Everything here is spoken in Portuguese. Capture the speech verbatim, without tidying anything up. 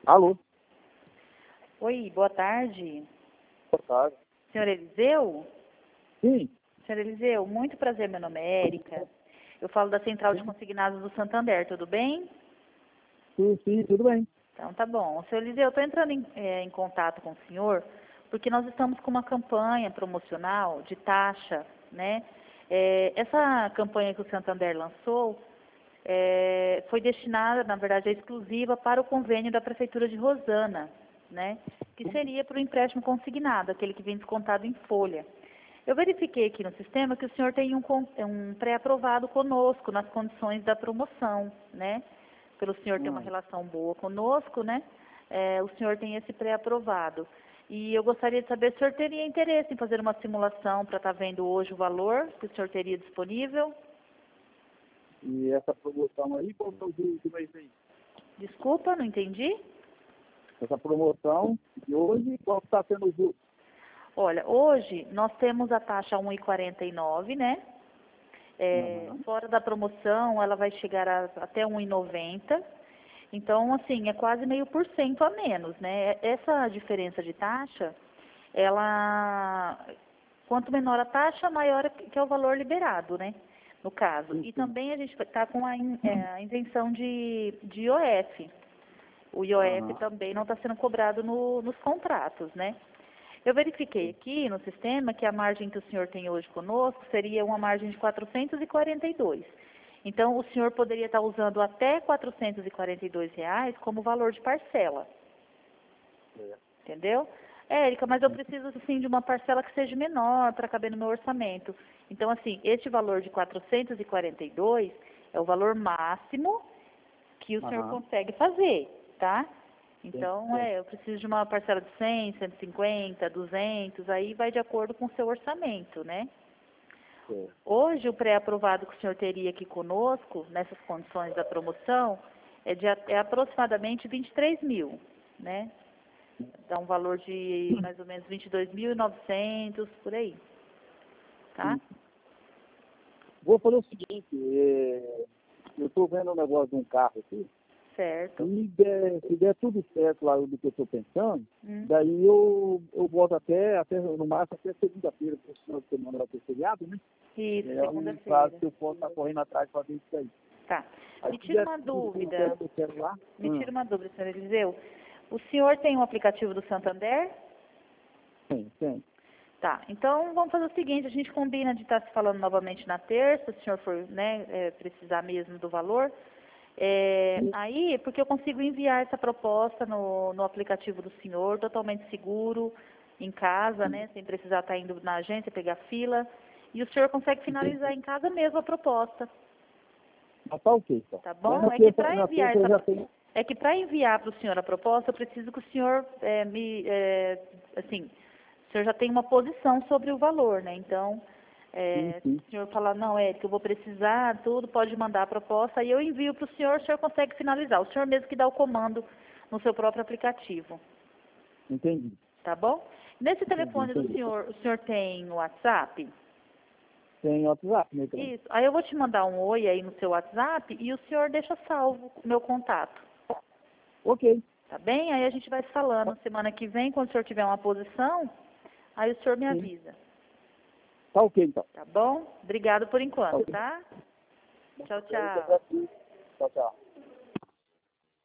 Alô? Oi, boa tarde. Boa tarde. Senhor Eliseu? Sim. Senhor Eliseu, muito prazer, meu nome é Érica. Eu falo da Central de Sim, Consignados do Santander, tudo bem? sim, sim, tudo bem. Então tá bom. Senhor Eliseu, eu estou entrando em, eh, em contato com o senhor porque nós estamos com uma campanha promocional de taxa, né? Eh, essa campanha que o Santander lançou eh, foi destinada, na verdade, é exclusiva para o convênio da Prefeitura de Rosana, né? Que seria para o empréstimo consignado, aquele que vem descontado em folha. Eu verifiquei aqui no sistema que o senhor tem um, con- um pré-aprovado conosco nas condições da promoção, né? Pelo senhor ter uma Hum. relação boa conosco, né? É, o senhor tem esse pré-aprovado. E eu gostaria de saber se o senhor teria interesse em fazer uma simulação para estar vendo hoje o valor que o senhor teria disponível. E essa promoção aí, qual é o dia do mês aí? Desculpa, não entendi? Essa promoção de hoje, qual está sendo o juros? Olha, hoje nós temos a taxa um vírgula quarenta e nove, né? É, Aham. fora da promoção, ela vai chegar a, até um vírgula noventa. Então, assim, é quase meio por cento a menos, né? Essa diferença de taxa, ela, quanto menor a taxa, maior que é o valor liberado, né? No caso. Sim, E sim. também a gente está com a, in- é, a isenção de, de I O F. O I O F Aham. também não está sendo cobrado no- nos contratos, né? Eu verifiquei aqui no sistema que a margem que o senhor tem hoje conosco seria uma margem de quatrocentos e quarenta e dois. Então, o senhor poderia estar usando até quatrocentos e quarenta e dois reais como valor de parcela, É. entendeu? É, Érica, mas eu preciso, assim, de uma parcela que seja menor para caber no meu orçamento. Então, assim, este valor de quatrocentos e quarenta e dois é o valor máximo que o senhor Aham. consegue fazer, tá? Sim, Então, sim. é, eu preciso de uma parcela de cem, cento e cinquenta, duzentos, aí vai de acordo com o seu orçamento, né? Sim. Hoje, o pré-aprovado que o senhor teria aqui conosco, nessas condições da promoção, é, de, a- é aproximadamente vinte e três mil, né? Dá um valor de mais ou menos vinte e dois mil e novecentos, por aí, tá? Sim. Vou fazer o seguinte, é, eu estou vendo um negócio de um carro aqui, Certo. e der, se der tudo certo lá do que eu estou pensando, Hum. daí eu, eu volto até, até, no máximo até segunda-feira, porque o final de semana vai ter feriado, né? Isso, É um prazo segunda-feira. que eu posso estar correndo atrás para ver isso aí. Tá. Aí Me se tira der uma tudo, tudo dúvida. certo, eu quero lá. Me Hum. tira uma dúvida, senhor Eliseu. O senhor tem um aplicativo do Santander? Tem, tem. Tá, então vamos fazer o seguinte, a gente combina de estar se falando novamente na terça, se o senhor for, né, é, precisar mesmo do valor. É, aí, porque eu consigo enviar essa proposta no, no aplicativo do senhor, totalmente seguro, em casa, né, sem precisar estar indo na agência, pegar fila, e o senhor consegue finalizar em casa mesmo a proposta, Mas tá ok, então. tá Mas bom? na É que terça, para na enviar terça eu essa já tenho. é que para enviar para o senhor a proposta, eu preciso que o senhor é, me, é, assim, o senhor já tem uma posição sobre o valor, né? Então, Sim, é, se sim. o senhor falar, não, Érica, eu vou precisar, tudo, pode mandar a proposta, aí eu envio para o senhor, o senhor consegue finalizar. O senhor mesmo que dá o comando no seu próprio aplicativo, Entendi. tá bom? Nesse Entendi, telefone do entendi. senhor, o senhor tem o WhatsApp? Tem WhatsApp, né? Então. Isso. Aí eu vou te mandar um oi aí no seu WhatsApp e o senhor deixa salvo o meu contato. Ok. Tá bem? Aí a gente vai se falando. Semana que vem, quando o senhor tiver uma posição, aí o senhor me Sim. avisa. Tá ok, então. Tá bom? Obrigado por Tá enquanto, ok. tá? Tchau, Eu te tchau. agradeço. Tchau, tchau.